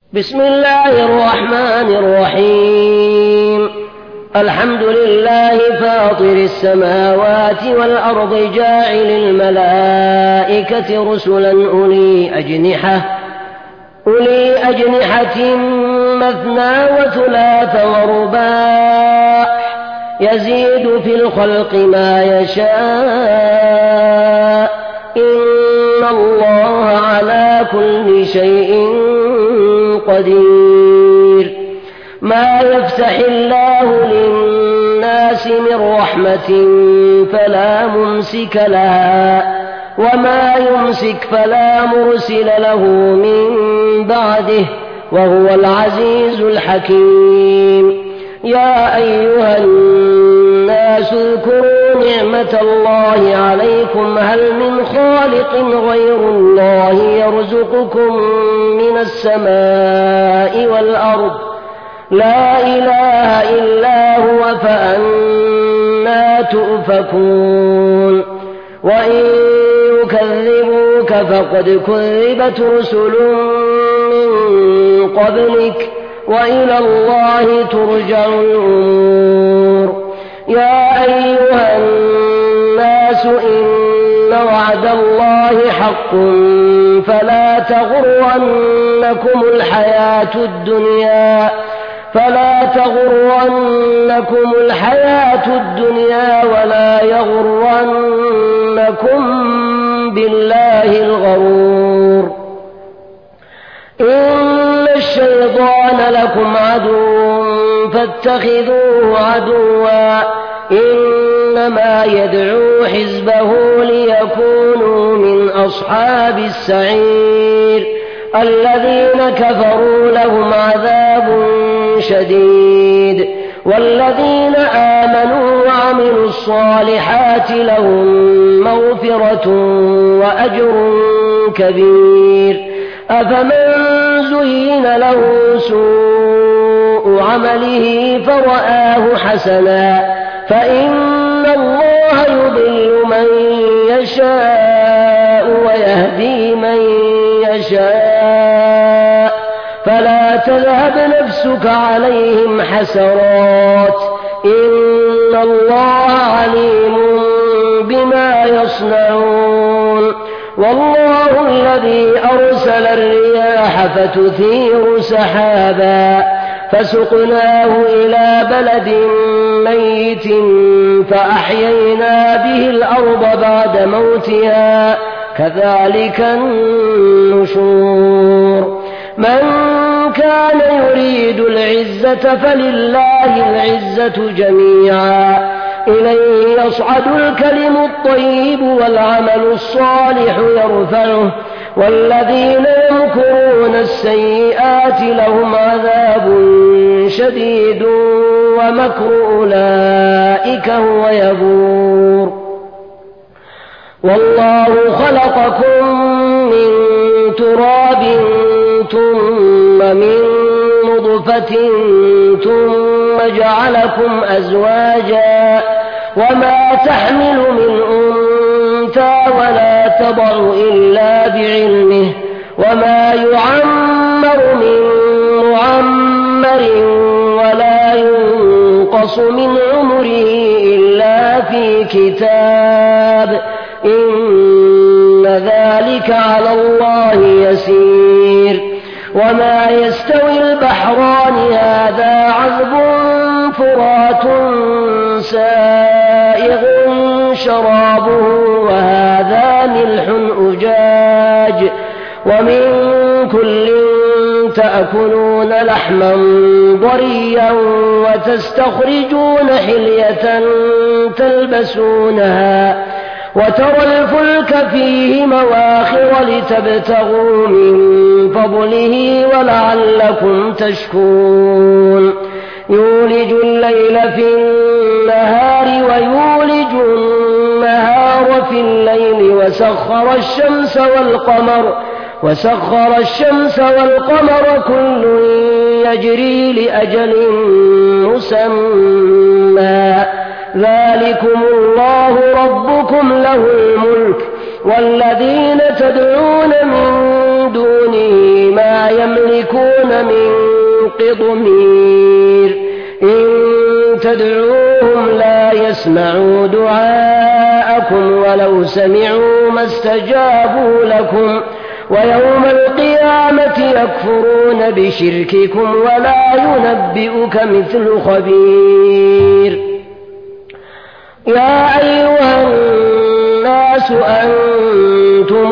بسم الله الرحمن الرحيم. الحمد لله فاطر السماوات والأرض جاعل الملائكة رسلا أولي أجنحة مثنى وثلاث ورباع يزيد في الخلق ما يشاء إن الله على كل شيء قدير. ما يفتح الله للناس من رحمة فلا ممسك لها وما يمسك فلا مرسل له من بعده وهو العزيز الحكيم. يا أيها الناس اذكروا نعمة الله عليكم هل من خالق غير الله يرزقكم من السماء والأرض لا إله إلا هو فأنى تؤفكون. وإن يكذبوك فقد كذبت رسل من قبلك وإلى الله ترجع الأمور. يا أيها الناس إن وعد الله حق فلا تغرنكم الحياة الدنيا ولا يغرنكم بالله الغرور. إن الشيطان لكم عدو فاتخذوه عدوا إنما يدعو حزبه ليكونوا من أصحاب السعير. الذين كفروا لهم عذاب شديد والذين آمنوا وعملوا الصالحات لهم مغفرة وأجر كبير. أفمن زين له سوء عمله فرآه حسنا فإن الله يضل من يشاء ويهدي من يشاء فلا تذهب نفسك عليهم حسرات إن الله عليم بما يصنعون. والله الذي أرسل الرياح فتثير سحابا فسقناه إلى بلد ميت فأحيينا به الأرض بعد موتها كذلك النشور. من كان يريد العزة فلله العزة جميعا إليه يصعد الكلم الطيب والعمل الصالح يرفعه والذين يمكرون السيئات لهم عذاب شديد ومكر أولئك هو يبور. والله خلقكم من تراب ثم من نطفة ثم جعلكم أزواجا وما تحمل من أنثى ولا تضع إلا بعلمه وما يعمر من معمر ولا ينقص من عمره إلا في كتاب إن ذلك على الله يسير. وما يستوي البحران هذا عذب فرات سائغ شرابه وهذا ملح أجاج ومن كل تأكلون لحما ضريا وتستخرجون حلية تلبسونها وترى الفلك فيه مواخر لتبتغوا من فضله ولعلكم تشكرون. يولج الليل في النهار ويولج النهار في الليل وسخر الشمس والقمر كل يجري لأجل مسمى ذلكم الله ربكم له الملك والذين تدعون من دونه ما يملكون من قطمير إن تدعوهم لا يسمعوا دعاءكم ولو سمعوا ما استجابوا لكم ويوم القيامة يكفرون بشرككم ولا ينبئك مثل خبير يا أيها الناس أنتم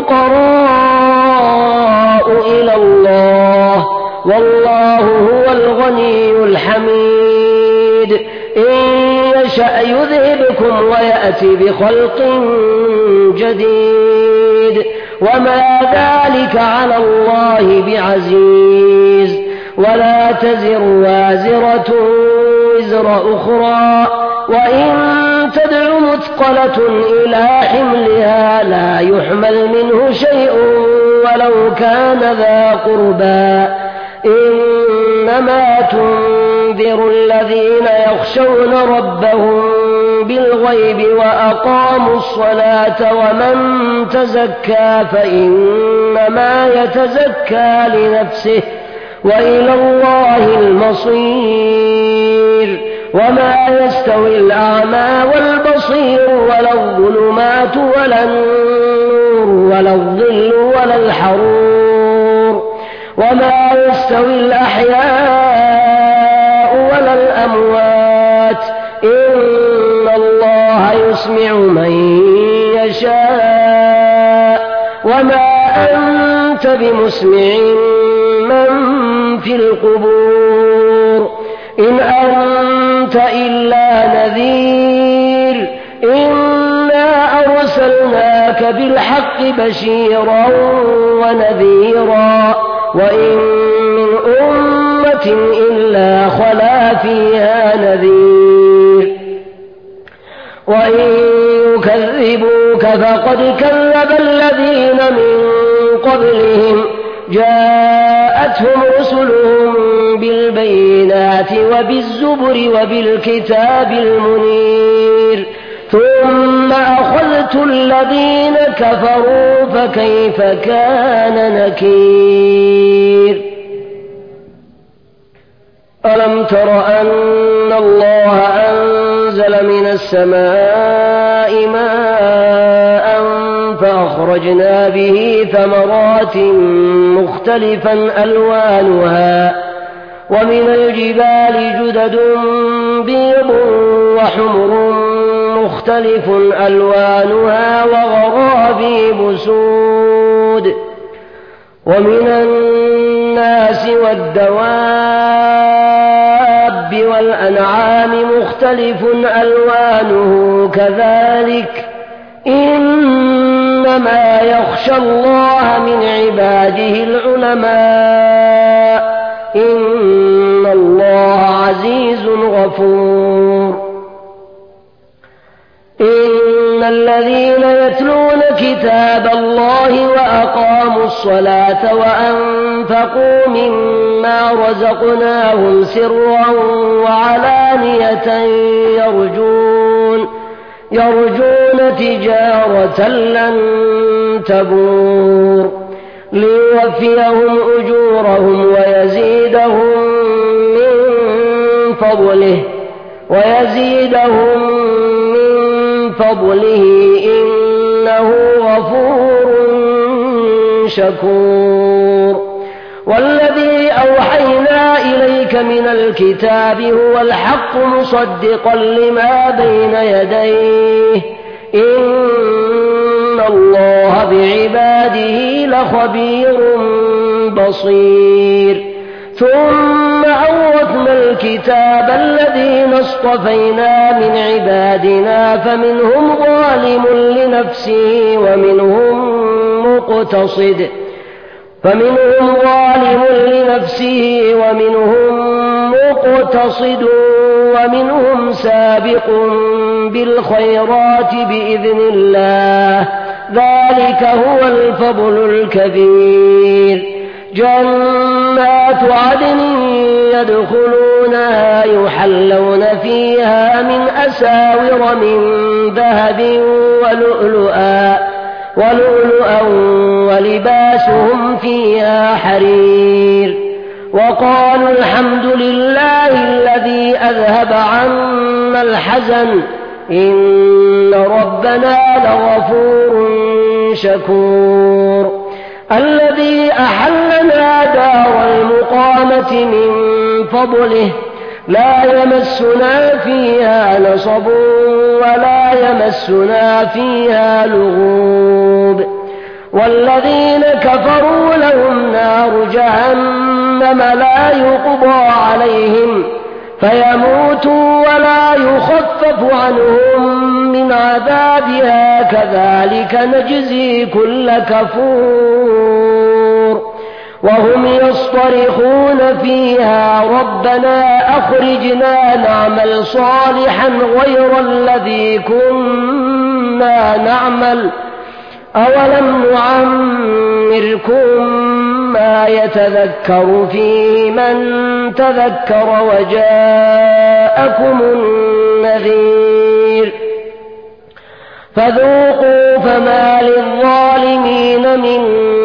الفقراء إلى الله والله هو الغني الحميد إن يشأ يذهبكم ويأتي بخلق جديد وما ذلك على الله بعزيز ولا تزر وازرة وزر أخرى وإن تدع مثقلة إلى حملها لا يحمل منه شيء ولو كان ذا قربى إنما تنذر الذين يخشون ربهم بالغيب وأقاموا الصلاة ومن تزكى فإنما يتزكى لنفسه وإلى الله المصير وما يستوي الأعمى والبصير ولا الظلمات ولا النور ولا الظل ولا الحرور وما يستوي الأحياء ولا الأموات إن الله يسمع من يشاء وما أنت بمسمع من في القبور إن أنت إلا نذير إنا أرسلناك بالحق بشيرا ونذيرا وإن من أمة إلا خلا فيها نذير وإن يكذبوك فقد كذب الذين من قبلهم جاءتهم رسلهم بالبينات وبالزبر وبالكتاب المنير ثم أخذت الذين كفروا فكيف كان نكير ألم تر أن الله أنزل من السماء ماء فأخرجنا به ثمرات مختلفا ألوانها ومن الجبال جدد بيض وحمر مختلف ألوانها وغرابيب سود ومن الناس والدواب والأنعام مختلف ألوانه كذلك إنما يخشى الله من عباده العلماء إن الله عزيز غفور إن الذين يتلون كتاب الله وأقاموا الصلاة وأنفقوا مما رزقناهم سرا وعلانية يرجون تجارة لن تبور ليوفيهم أجورهم ويزيدهم من فضله إنه غفور شكور والذي أوحينا إليك من الكتاب هو الحق مصدقا لما بين يديه إن الله بعباده لخبير بصير ثم أورثنا الكتاب الذين اصطفينا من عبادنا فمنهم ظالم لنفسه ومنهم مقتصد ومنهم سابق بالخيرات بإذن الله ذلك هو الفضل الكبير جنات عدن يدخلونها يحلون فيها من أساور من ذهب ولؤلؤا ولؤلؤا ولباسهم فيها حرير وقالوا الحمد لله الذي أذهب عنا الحزن إن ربنا لغفور شكور الذي أحلنا دار المقامة من فضله لا يمسنا فيها نصب ولا يمسنا فيها لغوب والذين كفروا لهم نار جهنم لا يقضى عليهم فيموتوا ولا يخفف عنهم من عذابها كذلك نجزي كل كفور وهم يصطرخون فيها ربنا أخرجنا نعمل صالحا غير الذي كنا نعمل أولم نعمركم ما يتذكر فيه من تذكر وجاءكم النذير فذوقوا فما للظالمين من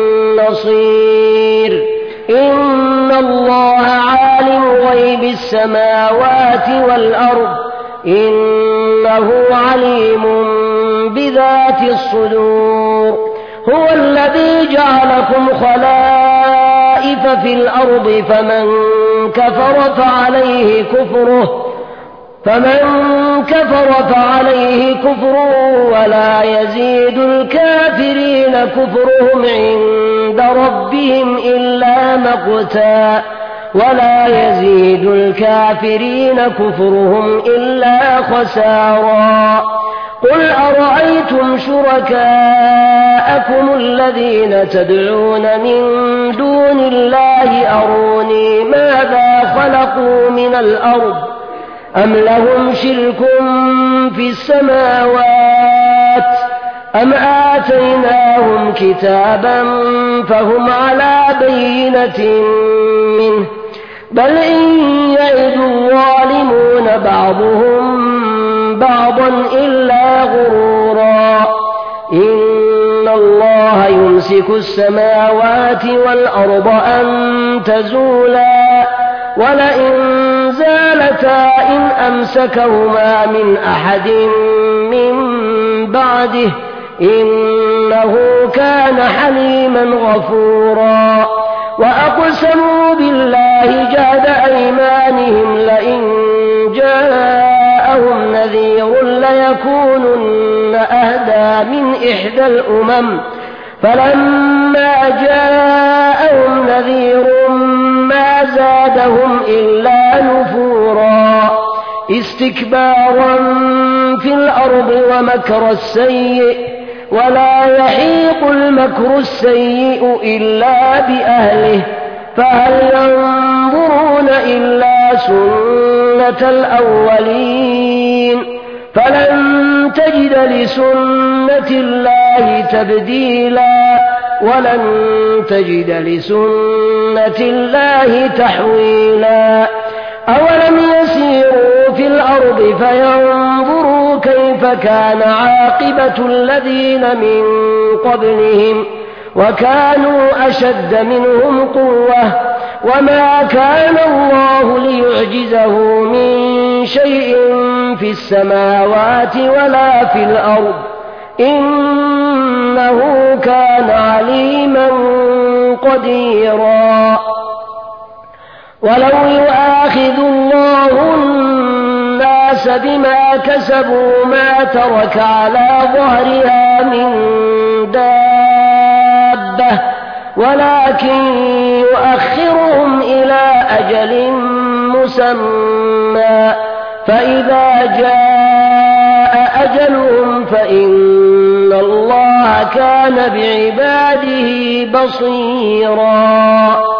نصير إن الله عالم غيب السماوات والأرض إنه عليم بذات الصدور هو الذي جعلكم خلائف في الأرض فمن كفر فعليه كفره ولا يزيد الكافرين كفرهم عند ربهم إلا مقتا ولا يزيد الكافرين كفرهم إلا خسارا قل أرأيتم شركاءكم الذين تدعون من دون الله أروني ماذا خلقوا من الأرض أم لهم شرك في السماوات أم آتيناهم كتابا فهم على بينة منه بل إن يعد الظالمون بعضهم بعضا إلا غرورا إن الله يمسك السماوات والأرض أن تزولا ولئن زالتا إن أمسكهما من أحد من بعده إنه كان حليما غفورا وأقسموا بالله جهد أيمانهم لئن جاءهم نذير ليكونن أهدى من إحدى الأمم فلما جاءهم نذير ما زادهم إلا نفورا استكبارا في الأرض ومكر السيء ولا يحيق المكر السيء إلا بأهله فهل ينظرون إلا سنة الأولين فلن تجد لسنة الله تبديلا ولن تجد لسنة الله تحويلا أولم يسيروا في الأرض فينظروا كيف كان عاقبة الذين من قبلهم وكانوا أشد منهم قوة وما كان الله ليعجزه من شيء في السماوات ولا في الأرض إنه كان عليما قديرا ولو يؤاخذ الله الناس بما كسبوا ما ترك على ظهرها من دابة ولكن يؤخرهم إلى أجل مسمى فإذا جاء أجلهم فإن الله كان بعباده بصيرا